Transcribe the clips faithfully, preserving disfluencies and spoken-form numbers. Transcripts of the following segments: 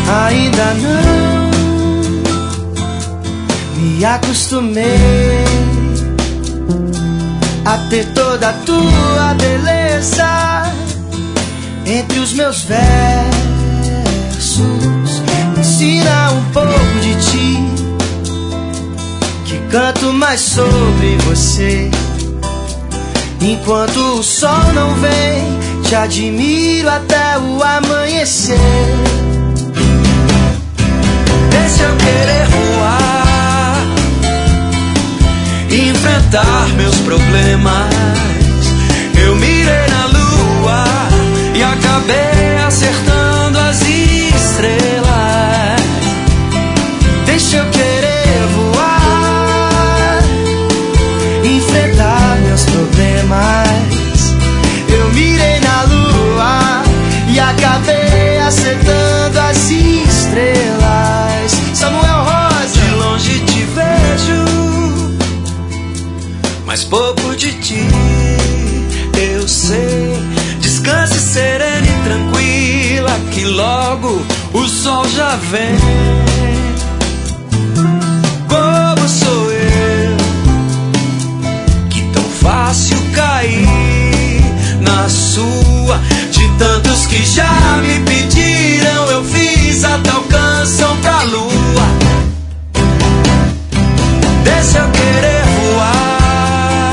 Ainda não me acostumei a ter toda a tua beleza entre os meus versos. Me ensina um pouco de ti, que canto mais sobre você. Enquanto o sol não vem, te admiro até o amanhecer. Deixa eu querer voar, enfrentar meus problemas. Eu mirei na lua e acabei acertando as estrelas. Deixa eu querer voar, enfrentar meus problemas. Eu mirei na lua e acabei acertando as estrelas. Samuel Rosa. De longe te vejo, mas pouco de ti eu sei. Descanse serena e tranquila, que logo o sol já vem. Como sou eu, que tão fácil cair na sua. De tantos que já me pediram, eu fiz até o canção pra lua. Deixa eu querer voar,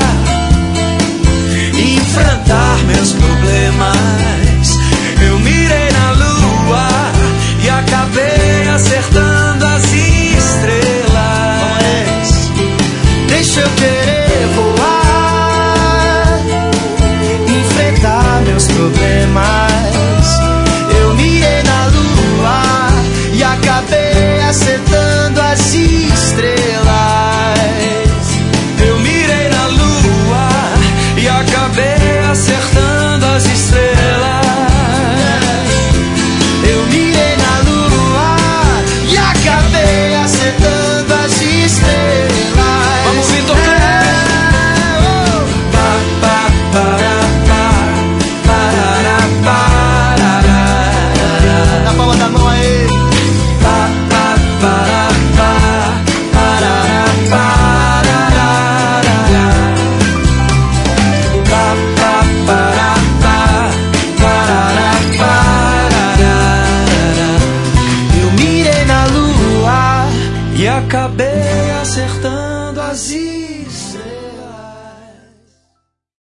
enfrentar meus problemas. Eu mirei na lua e acabei acertando as estrelas. Deixa eu querer voar, enfrentar meus problemas. Eu mirei na lua e acabei acertando as estrelas. Eu mirei na lua e acabei acertando as estrelas. Eu mirei na lua e acabei acertando as estrelas. Vamos, Vitor! Na palma da mão aí. E acabei acertando as